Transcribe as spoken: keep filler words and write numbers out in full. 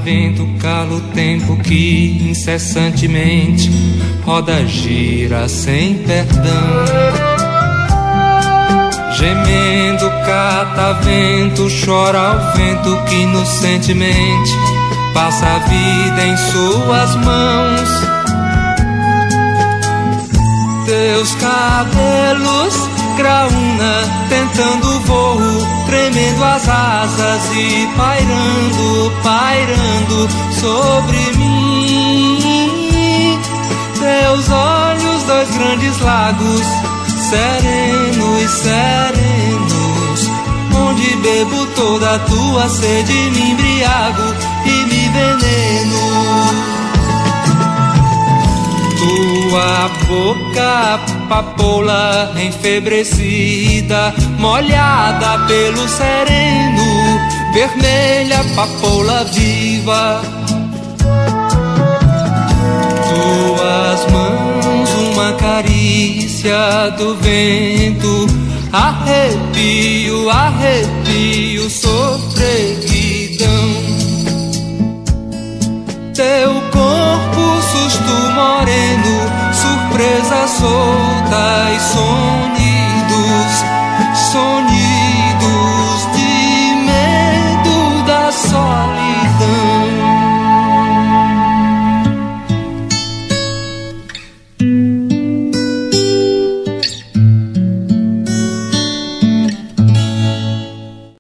vento, cala o tempo que incessantemente roda, gira sem perdão. Gemendo, catavento, chora ao vento que inocentemente passa a vida em suas mãos. Teus cabelos graúna, tentando voo, tremendo as asas e pairando, pairando sobre mim. Teus olhos, dois grandes lagos, serenos, serenos, onde bebo toda a tua sede, me embriago e me veneno. Tua boca, papoula enfebrecida, molhada pelo sereno, vermelha, papoula viva. Tuas mãos, uma carícia do vento, arrepio, arrepio, sofreguidão. Teu corpo, susto moreno, surpresa solta e sonidos, sonidos.